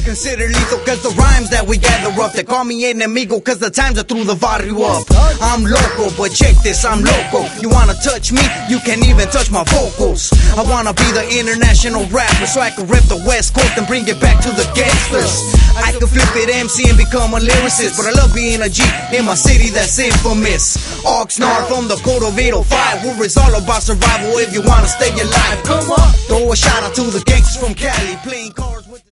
considered lethal cause the rhymes that we gather up. They call me enemigo cause the times I threw the barrio up. I'm loco, but check this, I'm loco. You wanna touch me? You can't even touch my vocals. I wanna be the international rapper so I can rep the West Coast and bring it back to the gangsters. I could flip it MC and become a lyricist, but I love being a G in my city that's infamous. Oxnard from the code of 805, where it's all about survival if you wanna stay alive. Come on, throw a shout out to the gangsters from Cali playing cards with